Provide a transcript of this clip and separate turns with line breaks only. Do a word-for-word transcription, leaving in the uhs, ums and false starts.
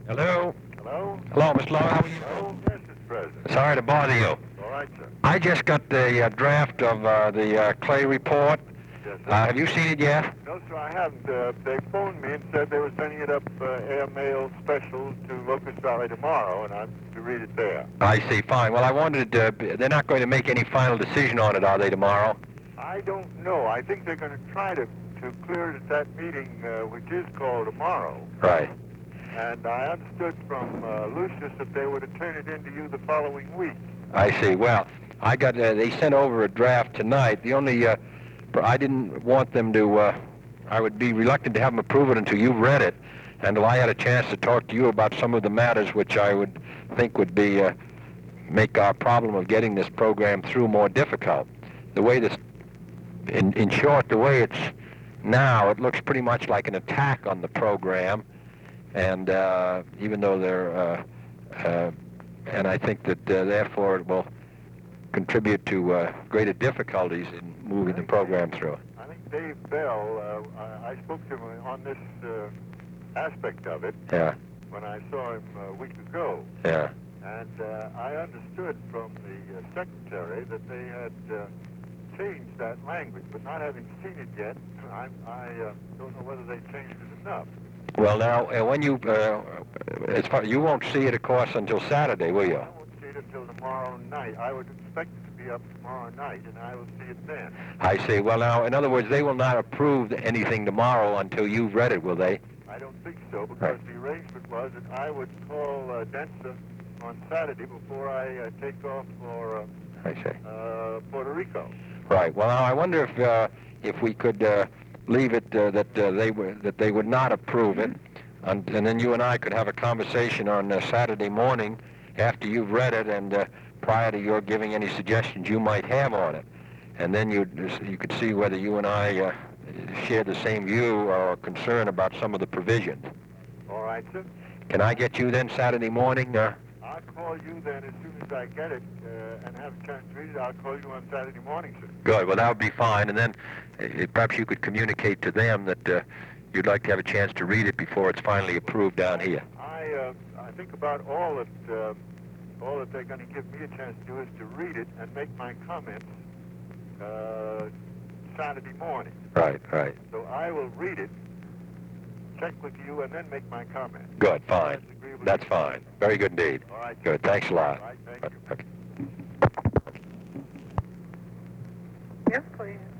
Hello?
Hello?
Hello, Mister Long. How are you?
Hello? Yes, Mister President.
Sorry to bother you.
All right, sir.
I just got the uh, draft of uh, the uh, Clay report.
Yes, sir.
Uh, have you seen it yet?
No, sir, I haven't. Uh, they phoned me and said they were sending it up uh, airmail special to Locust Valley tomorrow, and I'm to read it there.
I see. Fine. Well, I wanted. Uh, they're not going to make any final decision on it, are they, tomorrow?
I don't know. I think they're going to try to, to clear it at that meeting, uh, which is called tomorrow.
Right.
And I understood from uh, Lucius that they were to turn it into you the following week.
I see. Well, I got. Uh, they sent over a draft tonight. The only. Uh, I didn't want them to. Uh, I would be reluctant to have them approve it until you've read it, and until I had a chance to talk to you about some of the matters which I would think would be uh, make our problem of getting this program through more difficult. The way this, in in short, the way it's now, it looks pretty much like an attack on the program, and uh, even though they're, uh, uh, and I think that uh, therefore it will contribute to uh, greater difficulties in moving the program through.
I think Dave Bell, uh, I, I spoke to him on this uh, aspect of it
Yeah,
when I saw him a week ago.
yeah.
And uh, I understood from the uh, secretary that they had uh, changed that language, but not having seen it yet, I, I uh, don't know whether they changed it enough.
Well, now, uh, when you, uh, as far, you won't see it, of course, until Saturday, will you?
I won't see it until tomorrow night. I would expect it to be up tomorrow night, and I will see it then.
I see. Well, now, in other words, they will not approve anything tomorrow until you've read it, will they?
I don't think so, because
Right.
the arrangement was that I would call uh, Densa on Saturday before I uh, take off for uh,
I see.
uh, Puerto Rico.
Right. Well, now, I wonder if uh, if we could uh, leave it uh, that uh, they were that they would not approve it, and, and then you and I could have a conversation on uh, Saturday morning after you've read it and uh, prior to your giving any suggestions you might have on it, and then you you could see whether you and I uh, share the same view or concern about some of the provisions.
All right, sir.
Can I get you then Saturday morning? Uh,
I'll call you then as soon as I get it uh, and have a chance to read it. I'll call you on Saturday morning, sir.
Good. Well, that would be fine. And then uh, perhaps you could communicate to them that uh, you'd like to have a chance to read it before it's finally approved down here.
I uh, I think about all that uh, all that they're going to give me a chance to do is to read it and make my comments uh, Saturday morning.
Right, right.
So I will read it, check with you, and then make my comments.
Good, fine.
That's agreeable.
That's fine. Very good indeed.
All right.
Good. Thanks a lot.
All right, thank you.
Okay.
Yes, please.